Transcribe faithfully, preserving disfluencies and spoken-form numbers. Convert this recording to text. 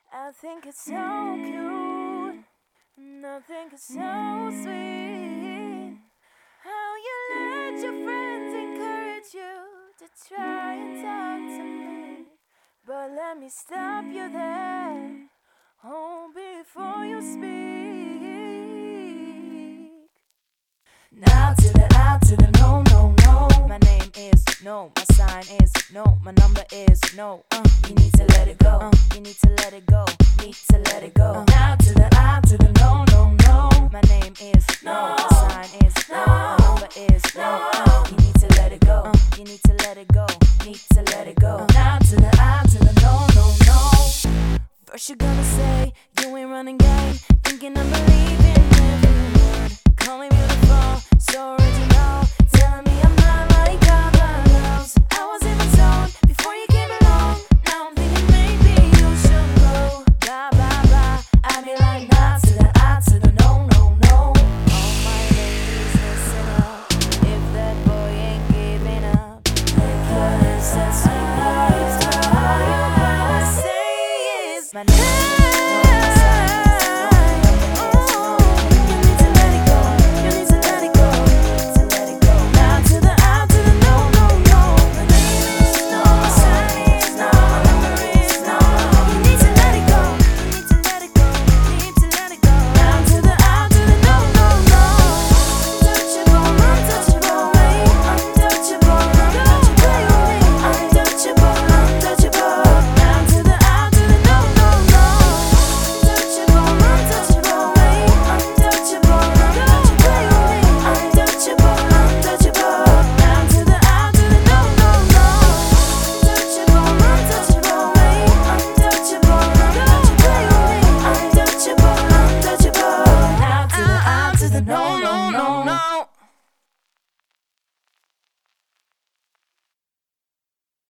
I think it's so cute, and I think it's so sweet how you let your friends encourage you to try and talk to me. But let me stop you there, oh, before you speak. Now to the out to the no, no, no. My name is no, my sign is no, my number is no. Uh, you need to let it go. Uh, you need to let it go. Need to let it go. Uh, now to the out to the no, no, no. My name is no, my sign is no, my number is no. Uh, you need to let it go. Uh, you need to let it go. Need to let it go. Uh, now to the out to the no, no, no. First you're gonna say you ain't running game, thinking I'm believing every word. Call me beautiful, so original, telling me I'm not like other girls. I was in the zone before you came along. Now I'm thinking maybe you should go. Blah blah blah. I be like nah to the I to the no no no. All my ladies, listen up. If that boy ain't giving up, because that's what all I say is my name. No, no, no, no.